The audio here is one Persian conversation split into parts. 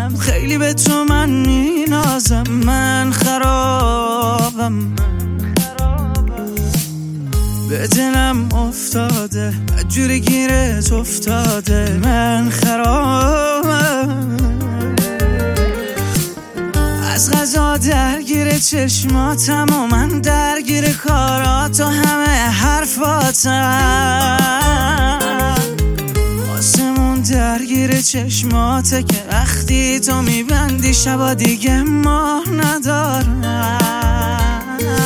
بازم خیلی به تو من مینازم. من خرابم، به دلم افتاده جوری گیرت افتاده. من خرابم، از غذا درگیر چشماتم و من درگیر کارات و همه حرفاتم. آسمون درگیر چشماته که وقتی تو میبندی شبا دیگه ماه ندارم.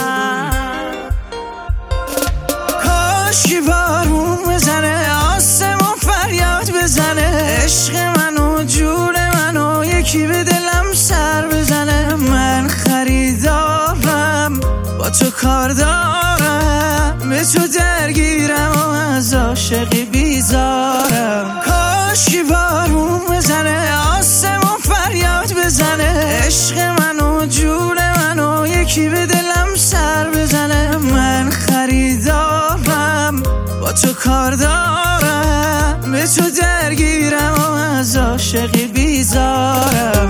کاشکی بارون بزنه، آسمون فریاد بزنه، عشق منو جون منو یکی به دلم سر بزنه. من خریدارم، با تو کار دارم، به تو درگیرم و از عاشقی بیزارم. کاشکی بارون بزنه، آسمون فریاد بزنه، عشق منو جون منو یکی به دلم سر بزنه. من خریدارم، با تو کار دارم، به تو درگیرم و از عاشقی بیزارم.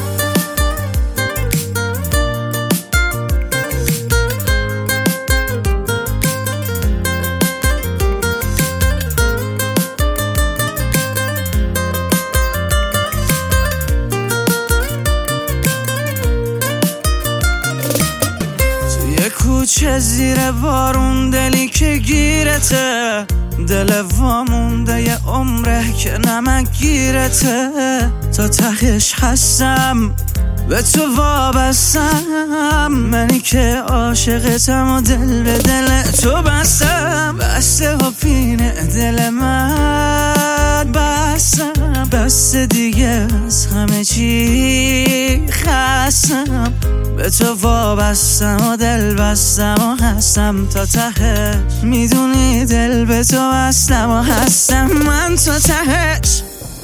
کوچه زیر بارون دلی که گیرته، دل وامونده یه عمره که نمک گیرته. تا تهش هستم، به تو وابستم، منی که عاشقتم و دل به دل تو بستم. بسته و پینه دل من بستم، بسته دیگه از همه چی خستم. به تو وابستم و دل بستم و هستم تا تهش، میدونی دل به تو بستم و هستم من تا تهش.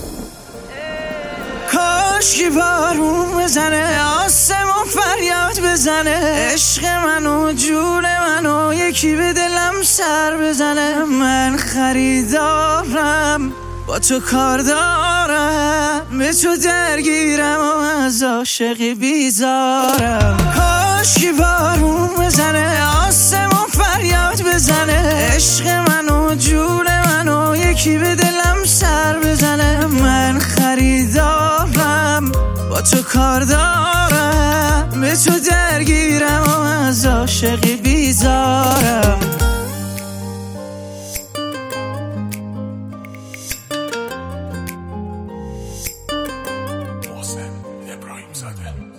کاشکی بارون بزنه، آسمون فریاد بزنه، عشق منو جون منو یکی به دلم سر بزنه. من خریدارم، با تو کار دارم، به تو درگیرم و از عاشقی بیزارم. کاشکی بارون بزنه، آسمون فریاد بزنه، عشق منو جون منو یکی به دلم سر بزنه. من خریدارم، با تو کار دارم، به تو درگیرم و از عاشقی بیزارم. محسن ابراهیم زاده.